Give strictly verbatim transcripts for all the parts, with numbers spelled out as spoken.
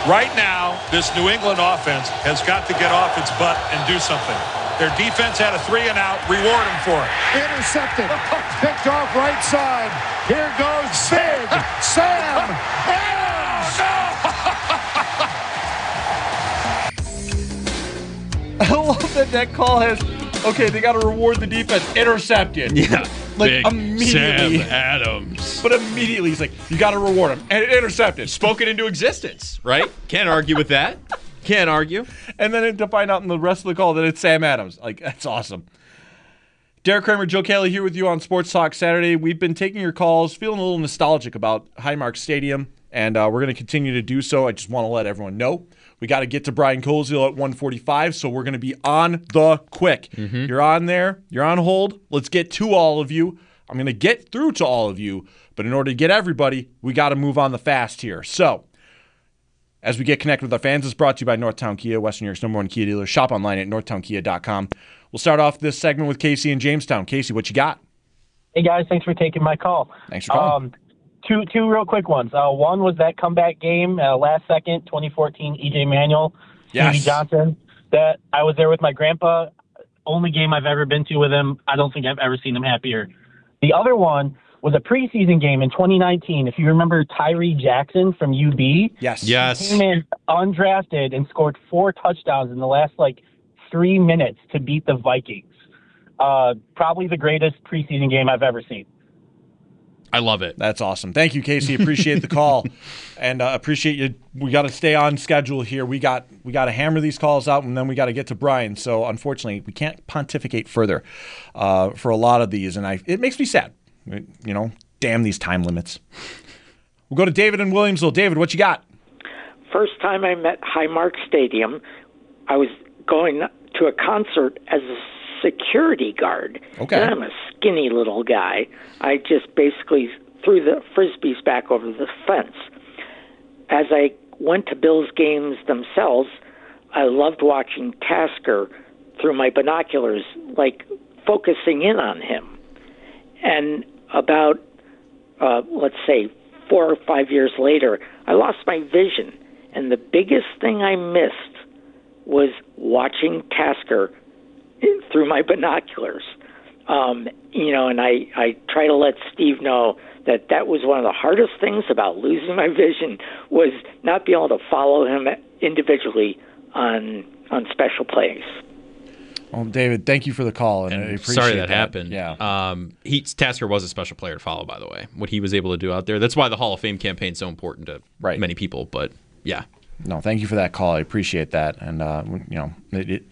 Right now, this New England offense has got to get off its butt and do something. Their defense had a three and out. Reward them for it. Intercepted. Picked off right side. Here goes Big Sam Adams. I love that that call has, okay, they got to reward the defense. Intercepted. Yeah. Like Big immediately. Sam Adams. But immediately he's like, you got to reward him. And intercepted. Spoken into existence, right? Can't argue with that. Can't argue. And then to find out in the rest of the call that it's Sam Adams. Like, that's awesome. Derek Kramer, Joe Kelly here with you on Sports Talk Saturday. We've been taking your calls, feeling a little nostalgic about Highmark Stadium, and uh, we're going to continue to do so. I just want to let everyone know. We got to get to Brian Koziel at one forty-five, so we're going to be on the quick. Mm-hmm. You're on there. You're on hold. Let's get to all of you. I'm going to get through to all of you, but in order to get everybody, we got to move on the fast here. So, as we get connected with our fans, it's brought to you by Northtown Kia, Western New York's number one Kia dealer. Shop online at northtown kia dot com. We'll start off this segment with Casey in Jamestown. Casey, what you got? Hey, guys. Thanks for taking my call. Thanks for calling. Um, two two real quick ones. Uh, one was that comeback game, uh, last second, twenty fourteen, E J Manuel, yes. Stevie Johnson. That I was there with my grandpa. Only game I've ever been to with him. I don't think I've ever seen him happier. The other one was a preseason game in twenty nineteen. If you remember Tyree Jackson from U B, yes, yes, he came in undrafted and scored four touchdowns in the last like three minutes to beat the Vikings. Uh, probably the greatest preseason game I've ever seen. I love it. That's awesome. Thank you, Casey. Appreciate the call, and uh, appreciate you. We got to stay on schedule here. We got we got to hammer these calls out, and then we got to get to Brian. So unfortunately, we can't pontificate further uh, for a lot of these, and I it makes me sad. You know, damn these time limits. We'll go to David in Williamsville. David, what you got? First time I met Highmark Stadium, I was going to a concert as a security guard. Okay. And I'm a skinny little guy. I just basically threw the Frisbees back over the fence. As I went to Bills games themselves, I loved watching Tasker through my binoculars, like focusing in on him. And about, uh, let's say, four or five years later, I lost my vision. And the biggest thing I missed was watching Tasker through my binoculars. Um, you know, and I, I try to let Steve know that that was one of the hardest things about losing my vision was not being able to follow him individually on on special plays. Well, David, thank you for the call, and, and I appreciate sorry that, that happened. Yeah, um, he Tasker was a special player to follow, by the way. What he was able to do out there. That's why the Hall of Fame campaign is so important to right. many people. But yeah, no, thank you for that call. I appreciate that, and uh, you know, it, it,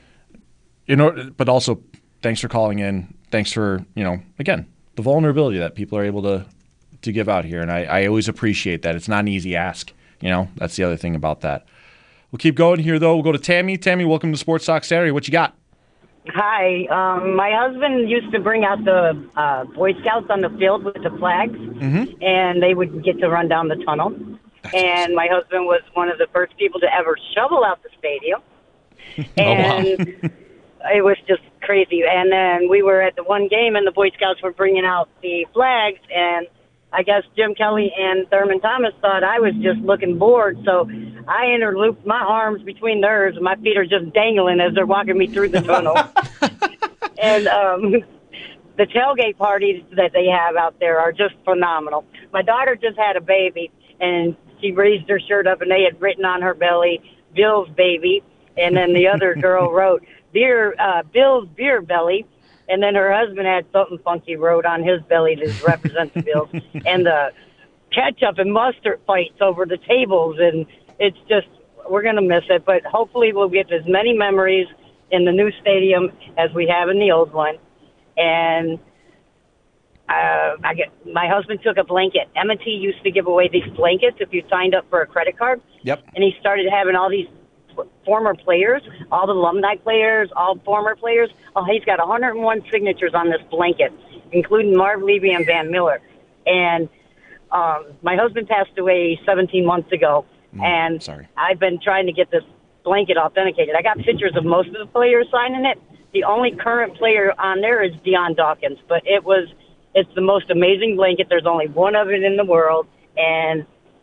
you know, but also thanks for calling in. Thanks for you know, again, the vulnerability that people are able to to give out here, and I, I always appreciate that. It's not an easy ask. You know, that's the other thing about that. We'll keep going here, though. We'll go to Tammy. Tammy, welcome to Sports Talk Saturday. What you got? Hi. Um, my husband used to bring out the uh, Boy Scouts on the field with the flags, mm-hmm. and they would get to run down the tunnel. That's and awesome. My husband was one of the first people to ever shovel out the stadium. And oh, wow. It was just crazy. And then we were at the one game, and the Boy Scouts were bringing out the flags, and I guess Jim Kelly and Thurman Thomas thought I was just looking bored, so I interlooped my arms between theirs, and my feet are just dangling as they're walking me through the tunnel. And um, the tailgate parties that they have out there are just phenomenal. My daughter just had a baby, and she raised her shirt up, and they had written on her belly, Bill's baby, and then the other girl wrote, beer, uh, Bill's beer belly. And then her husband had something funky wrote on his belly to represent the Bills. And the ketchup and mustard fights over the tables. And it's just, we're going to miss it. But hopefully we'll get as many memories in the new stadium as we have in the old one. And uh, I get, my husband took a blanket. M and T used to give away these blankets if you signed up for a credit card. Yep. And he started having all these former players, all the alumni players, all former players. Oh, he's got one hundred one signatures on this blanket, including Marv Levy and Van Miller. And um, my husband passed away seventeen months ago, mm, and sorry. I've been trying to get this blanket authenticated. I got pictures of most of the players signing it. The only current player on there is Deion Dawkins, but it was it's the most amazing blanket. There's only one of it in the world, and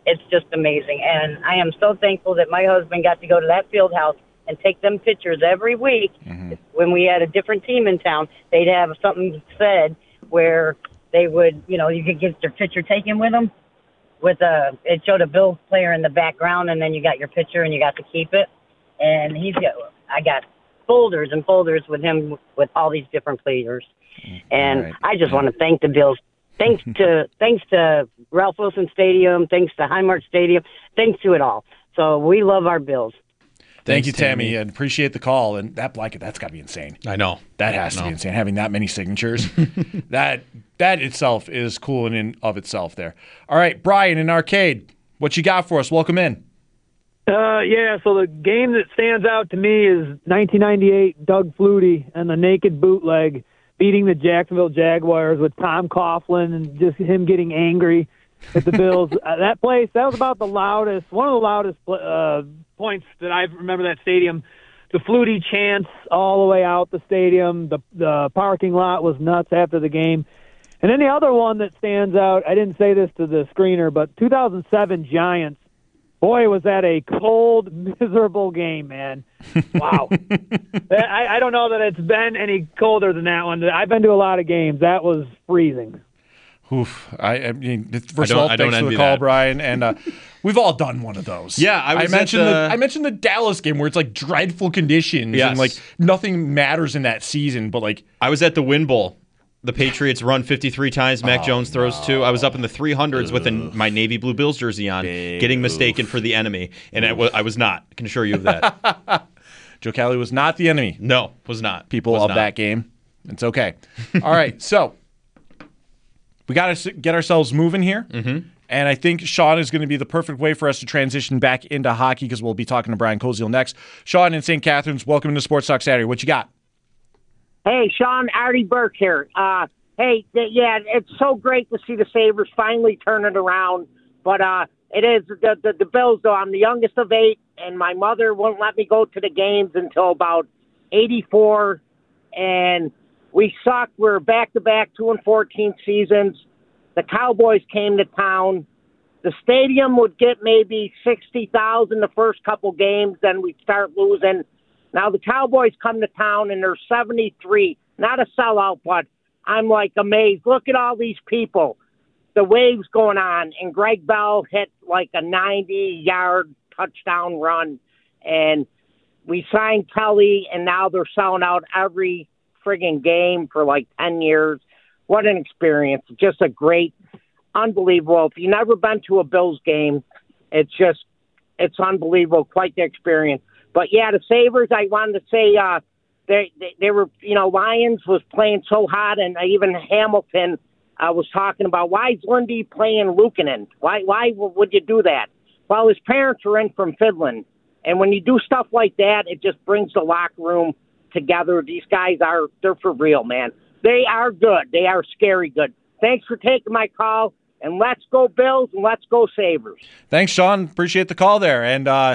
It's just amazing. And I am so thankful that my husband got to go to that field house and take them pictures every week. Mm-hmm. When we had a different team in town, they'd have something said where they would, you know, you could get your picture taken with them. With a, it showed a Bills player in the background, and then you got your picture and you got to keep it. And he's got, I got folders and folders with him with all these different players. And right. I just want to thank the Bills. Thanks to thanks to Ralph Wilson Stadium. Thanks to Highmark Stadium. Thanks to it all. So we love our Bills. Thank Thanks, you, Tammy, Tammy, and appreciate the call. And that blanket, that's got to be insane. I know. That has to be insane, having that many signatures. that that itself is cool in and of itself there. All right, Brian in Arcade, what you got for us? Welcome in. Uh, yeah, so the game that stands out to me is nineteen ninety-eight Doug Flutie and the naked bootleg beating the Jacksonville Jaguars with Tom Coughlin and just him getting angry at the Bills. uh, that place, that was about the loudest, one of the loudest uh, points that I remember that stadium. The Flutie chants all the way out the stadium. The, the parking lot was nuts after the game. And then the other one that stands out, I didn't say this to the screener, but two thousand seven Giants. Boy, was that a cold, miserable game, man. Wow. I, I don't know that it's been any colder than that one. I've been to a lot of games. That was freezing. Oof. I, I mean, first of all, thanks for the call, that. Brian. And uh, we've all done one of those. Yeah, I, was I mentioned the... the I mentioned the Dallas game where it's like dreadful conditions yes. and like nothing matters in that season. But like, I was at the Win Bowl. The Patriots run fifty-three times. Mac oh, Jones throws no. two. I was up in the three hundreds Ugh. with an, my Navy Blue Bills jersey on, Big getting mistaken oof. for the enemy. And I, w- I was not. I can assure you of that. Joe Kelly was not the enemy. No, was not. People was of not. that game. It's okay. All right, so we got to get ourselves moving here. Mm-hmm. And I think Sean is going to be the perfect way for us to transition back into hockey because we'll be talking to Brian Koziel next. Sean in Saint Catharines, welcome to Sports Talk Saturday. What you got? Hey, Sean, Artie Burke here. Uh, hey, th- yeah, it's so great to see the Sabres finally turn it around. But uh, it is the, the the Bills, though. I'm the youngest of eight, and my mother won't let me go to the games until about eighty-four. And we sucked. We were back-to-back two and fourteen seasons. The Cowboys came to town. The stadium would get maybe sixty thousand the first couple games, then we'd start losing. Now the Cowboys come to town and they're seventy-three. Not a sellout, but I'm like amazed. Look at all these people. The waves going on, and Greg Bell hit like a ninety-yard touchdown run, and we signed Kelly, and now they're selling out every friggin' game for like ten years. What an experience. Just a great, unbelievable. If you've never been to a Bills game, it's just, it's unbelievable. Quite the experience. But, yeah, the Sabres, I wanted to say uh, they, they they were, you know, Lions was playing so hot, and even Hamilton uh, was talking about, why is Lundy playing Luukkonen? Why, why would you do that? Well, his parents are in from Finland, and when you do stuff like that, it just brings the locker room together. These guys are, they're for real, man. They are good. They are scary good. Thanks for taking my call, and let's go Bills, and let's go Sabres. Thanks, Sean. Appreciate the call there. And, uh,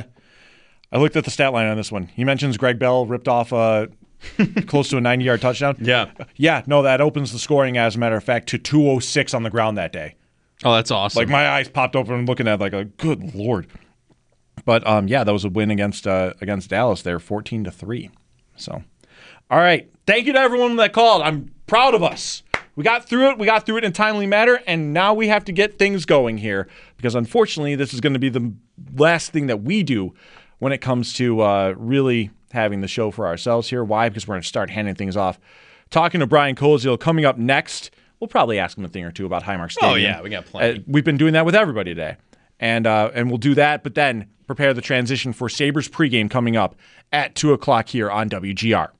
I looked at the stat line on this one. He mentions Greg Bell ripped off a close to a ninety-yard touchdown. Yeah. Yeah, no, that opens the scoring, as a matter of fact, to two oh six on the ground that day. Oh, that's awesome. Like, my eyes popped open looking at it like, a good Lord. But, um, yeah, that was a win against uh, against Dallas there, fourteen to three. So, all right. Thank you to everyone that called. I'm proud of us. We got through it. We got through it in a timely manner, and now we have to get things going here because, unfortunately, this is going to be the last thing that we do when it comes to uh, really having the show for ourselves here. Why? Because we're going to start handing things off. Talking to Brian Koziel coming up next. We'll probably ask him a thing or two about Highmark Stadium. Oh, yeah, we got plenty. Uh, we've been doing that with everybody today. And uh, and we'll do that, but then prepare the transition for Sabres pregame coming up at two o'clock here on W G R.